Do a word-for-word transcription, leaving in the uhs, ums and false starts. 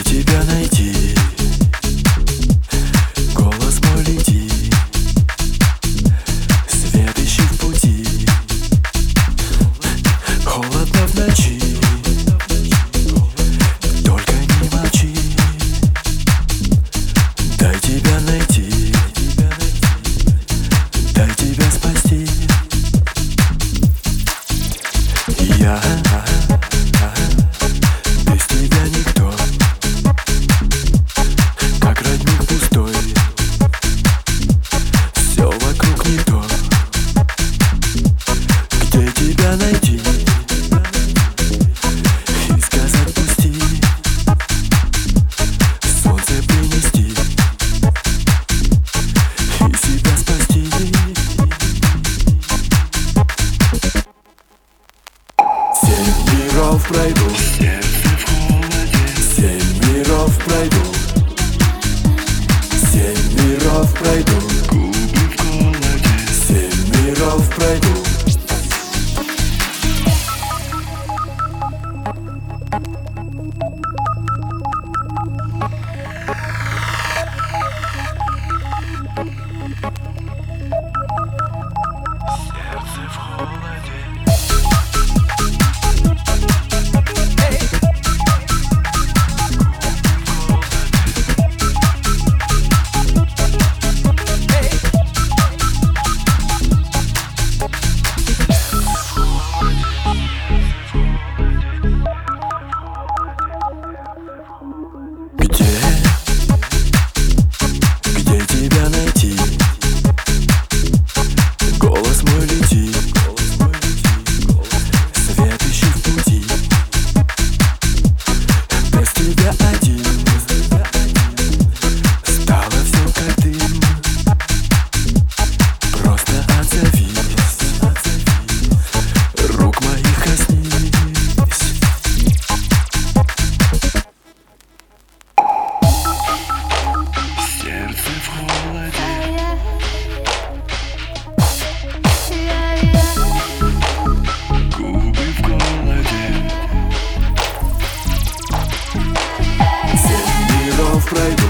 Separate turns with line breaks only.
тебя найти? Голос мой лети, свет ищи в пути. Холодно в ночи, только не молчи. Дай тебя найти, дай тебя спасти. Я без тебя никто, как родник пустой. Все вокруг не то. Где тебя найти и сказать пусти, солнце принести и себя спасти. Семь миров пройду, семь миров пройду, семь миров пройду, семь миров пройду. Сердце в холоде. Где тебя найти? Голос мой лети, свет ищи в пути. Без тебя один стало все как дым. Просто отзовись, рук моих коснись. Сердце в холоде, губы в голоде. Семь миров пройду,